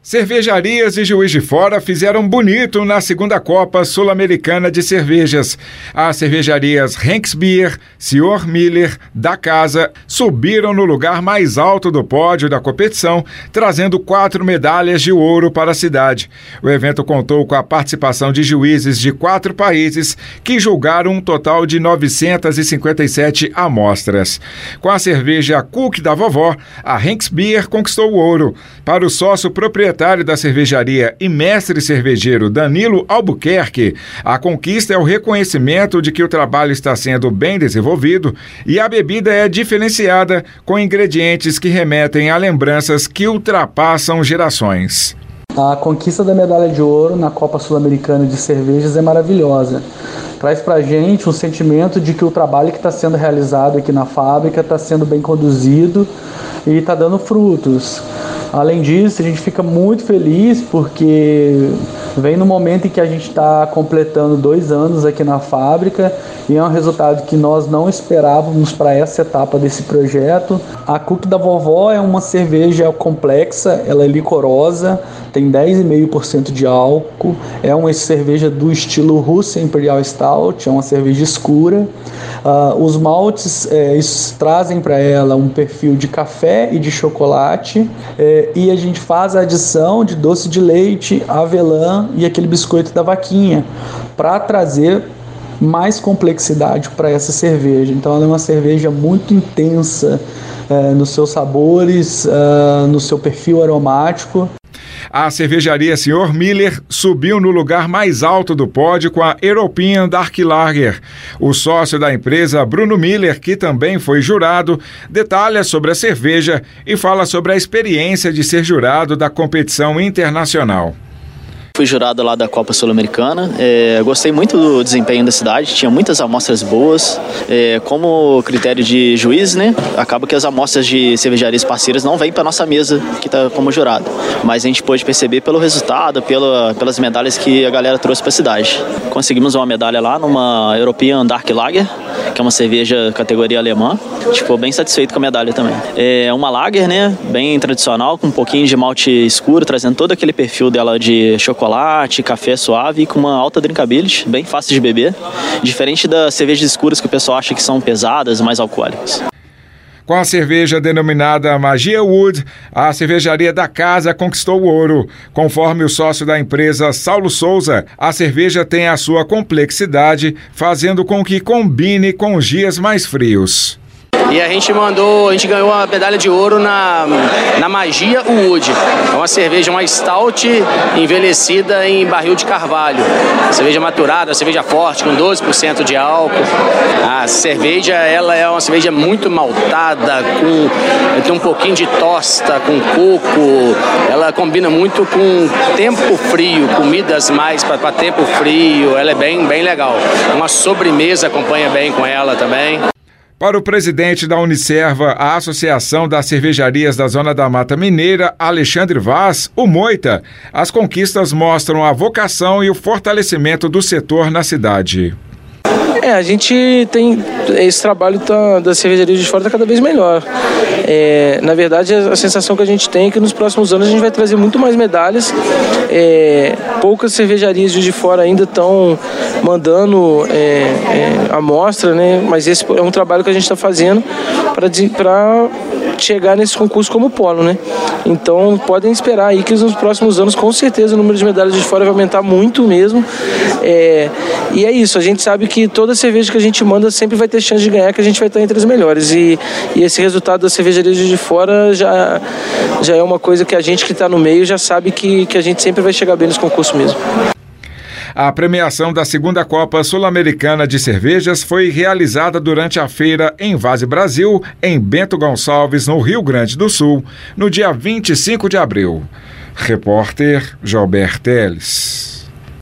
Cervejarias de Juiz de Fora fizeram bonito na segunda Copa Sul-Americana de Cervejas. As cervejarias Henks Beer, Sr. Miller, da Casa, subiram no lugar mais alto do pódio da competição, trazendo 4 medalhas de ouro para a cidade. O evento contou com a participação de juízes de 4 países, que julgaram um total de 957 amostras. Com a cerveja Cook da Vovó, a Henks Beer conquistou o ouro. Para o sócio proprietário da cervejaria e mestre cervejeiro Danilo Albuquerque, a conquista é o reconhecimento de que o trabalho está sendo bem desenvolvido e a bebida é diferenciada, com ingredientes que remetem a lembranças que ultrapassam gerações. A conquista da medalha de ouro na Copa Sul-Americana de Cervejas é maravilhosa. Traz pra gente um sentimento de que o trabalho que está sendo realizado aqui na fábrica está sendo bem conduzido e está dando frutos. Além disso, a gente fica muito feliz porque vem no momento em que a gente está completando 2 anos aqui na fábrica e é um resultado que nós não esperávamos para essa etapa desse projeto. A Cook da Vovó é uma cerveja complexa, ela é licorosa, tem 10,5% de álcool, é uma cerveja do estilo Russian Imperial Stout, é uma cerveja escura. Os maltes trazem para ela um perfil de café e de chocolate, e a gente faz a adição de doce de leite, avelã e aquele biscoito da vaquinha para trazer mais complexidade para essa cerveja. Então ela é uma cerveja muito intensa nos seus sabores, no seu perfil aromático. A cervejaria Sr. Miller subiu no lugar mais alto do pódio com a European Dark Lager. O sócio da empresa, Bruno Miller, que também foi jurado, detalha sobre a cerveja e fala sobre a experiência de ser jurado da competição internacional. Fui jurado lá da Copa Sul-Americana, gostei muito do desempenho da cidade, tinha muitas amostras boas. Como critério de juiz, né, acaba que as amostras de cervejarias parceiras não vêm para nossa mesa que está como jurado, mas a gente pôde perceber pelo resultado, pelas medalhas que a galera trouxe para a cidade. Conseguimos uma medalha lá numa European Dark Lager, que é uma cerveja categoria alemã. A gente ficou bem satisfeito com a medalha também. É uma lager, né, bem tradicional, com um pouquinho de malte escuro, trazendo todo aquele perfil dela de chocolate, café suave e com uma alta drinkability, bem fácil de beber, diferente das cervejas escuras que o pessoal acha que são pesadas, mais alcoólicas. Com a cerveja denominada Magia Wood, a cervejaria da Casa conquistou o ouro. Conforme o sócio da empresa, Saulo Souza, a cerveja tem a sua complexidade, fazendo com que combine com os dias mais frios. E a gente ganhou a medalha de ouro na Magia Wood. É uma cerveja, uma stout envelhecida em barril de carvalho. Cerveja maturada, cerveja forte, com 12% de álcool. A cerveja, ela é uma cerveja muito maltada, tem um pouquinho de tosta, com coco. Ela combina muito com tempo frio, comidas mais para tempo frio. Ela é bem legal. Uma sobremesa acompanha bem com ela também. Para o presidente da Unicerva, a Associação das Cervejarias da Zona da Mata Mineira, Alexandre Vaz, o Moita, as conquistas mostram a vocação e o fortalecimento do setor na cidade. A gente tem esse trabalho das cervejarias de fora está cada vez melhor. Na verdade, a sensação que a gente tem é que nos próximos anos a gente vai trazer muito mais medalhas. Poucas cervejarias de fora ainda estão mandando amostra, né? Mas esse é um trabalho que a gente está fazendo para chegar nesse concurso como polo, né? Então podem esperar aí que nos próximos anos com certeza o número de medalhas de fora vai aumentar muito mesmo. E é isso, a gente sabe que toda cerveja que a gente manda sempre vai ter chance de ganhar, que a gente vai estar entre as melhores. E esse resultado das cervejarias de fora já é uma coisa que a gente que está no meio já sabe que a gente sempre vai chegar bem nesse concurso mesmo. A premiação da segunda Copa Sul-Americana de Cervejas foi realizada durante a feira Envase Brasil, em Bento Gonçalves, no Rio Grande do Sul, no dia 25 de abril. Repórter Joelber Teles.